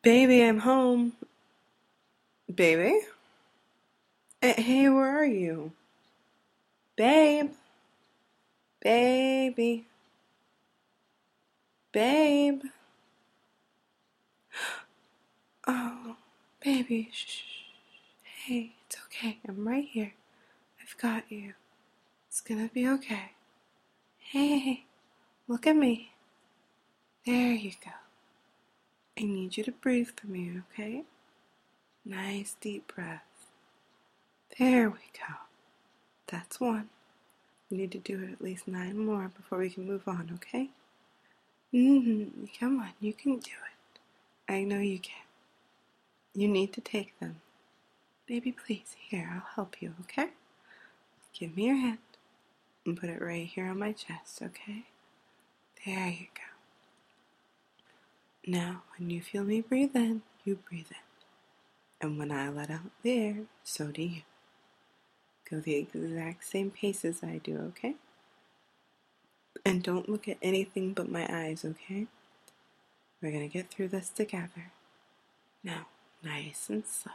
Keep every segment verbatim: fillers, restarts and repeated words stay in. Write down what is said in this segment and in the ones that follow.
Baby, I'm home. Baby? Eh, Hey, where are you? Babe? Baby? Babe? Oh, baby, shh. Hey, it's okay. I'm right here. I've got you. It's gonna be okay. Hey, look at me. There you go. I need you to breathe for me, okay? Nice deep breath. There we go. That's one. We need to do it at least nine more before we can move on, okay? Mm-hmm. Come on, you can do it. I know you can. You need to take them. Baby, please, here, I'll help you, okay? Give me your hand and put it right here on my chest, okay? There you go. Now, when you feel me breathe in, you breathe in. And when I let out the air, so do you. Go the exact same pace as I do, okay? And don't look at anything but my eyes, okay? We're gonna get through this together. Now, nice and slow.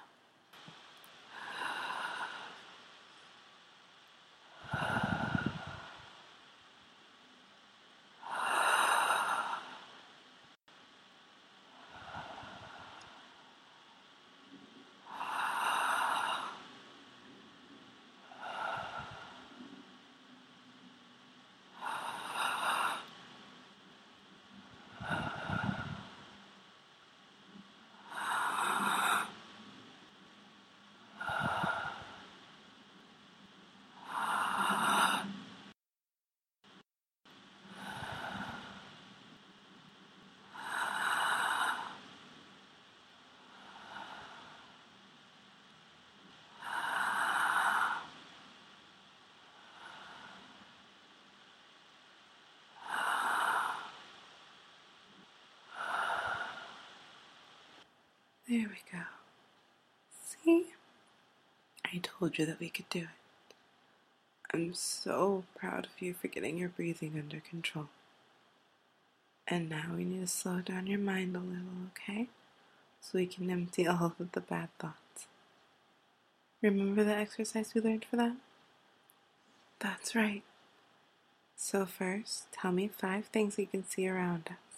There we go. See? I told you that we could do it. I'm so proud of you for getting your breathing under control. And now we need to slow down your mind a little, okay? So we can empty all of the bad thoughts. Remember the exercise we learned for that? That's right. So first, tell me five things you can see around us.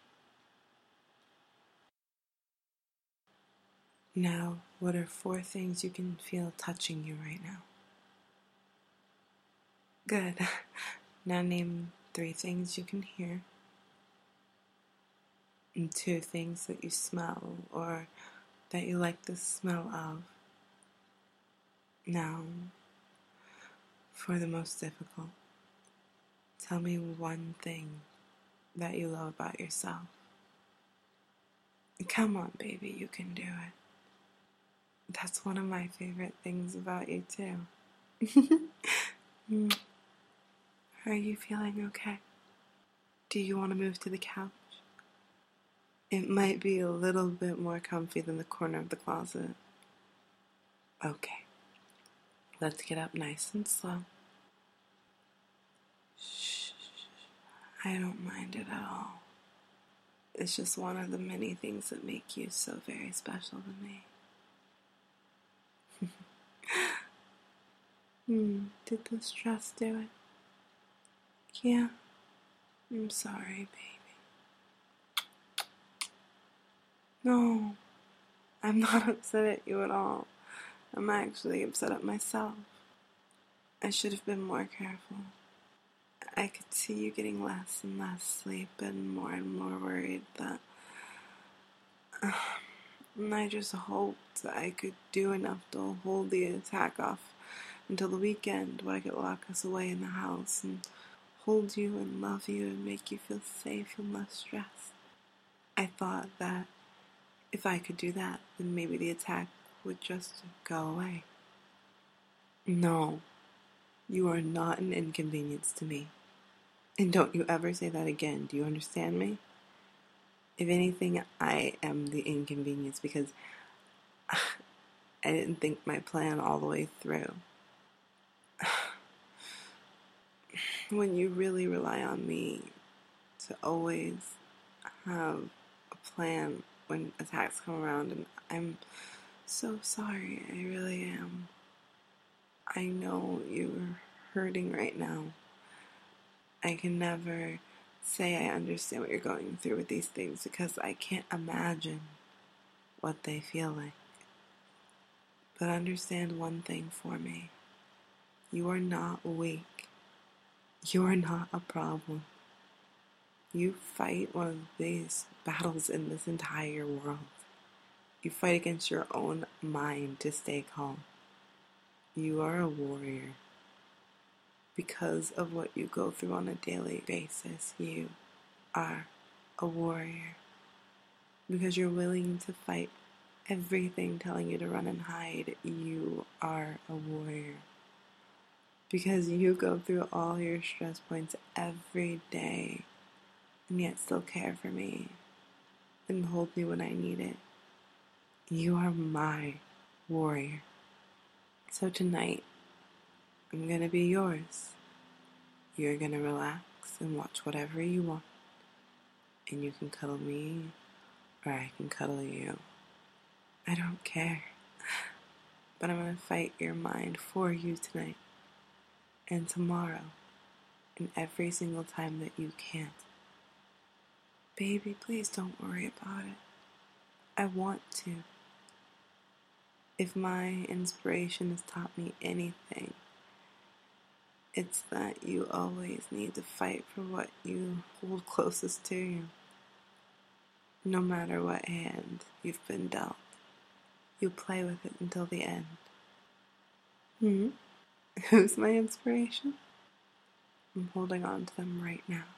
Now, what are four things you can feel touching you right now? Good. Now name three things you can hear. And two things that you smell or that you like the smell of. Now, for the most difficult, tell me one thing that you love about yourself. Come on, baby, you can do it. That's one of my favorite things about you, too. Mm. Are you feeling okay? Do you want to move to the couch? It might be a little bit more comfy than the corner of the closet. Okay, let's get up nice and slow. Shh, I don't mind it at all. It's just one of the many things that make you so very special to me. Hmm, did the stress do it? Yeah, I'm sorry, baby. No, I'm not upset at you at all. I'm actually upset at myself. I should have been more careful. I could see you getting less and less sleep and more and more worried that... Uh, and I just hoped that I could do enough to hold the attack off until the weekend where I could lock us away in the house and hold you and love you and make you feel safe and less stressed. I thought that if I could do that, then maybe the attack would just go away. No, you are not an inconvenience to me. And don't you ever say that again. Do you understand me? If anything, I am the inconvenience because I didn't think my plan all the way through. When you really rely on me to always have a plan, when attacks come around, and I'm so sorry. I really am. I know you're hurting right now. I can never say I understand what you're going through with these things because I can't imagine what they feel like. But understand one thing for me. You are not weak. You are not a problem. You fight one of the biggest battles in this entire world. You fight against your own mind to stay calm. You are a warrior. Because of what you go through on a daily basis, you are a warrior. Because you're willing to fight everything telling you to run and hide, you are a warrior. Because you go through all your stress points every day and yet still care for me and hold me when I need it. You are my warrior. So tonight, I'm gonna be yours. You're gonna relax and watch whatever you want. And you can cuddle me, or I can cuddle you. I don't care. But I'm gonna fight your mind for you tonight. And tomorrow. And every single time that you can't. Baby, please don't worry about it. I want to. If my inspiration has taught me anything, it's that you always need to fight for what you hold closest to you. No matter what hand you've been dealt, you play with it until the end. Hmm? Who's my inspiration? I'm holding on to them right now.